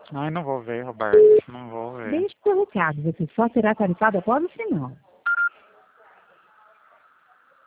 Ai, não vou ver, Roberto. Não vou ver. Deixe seu recado, você só será tarifado após o sinal.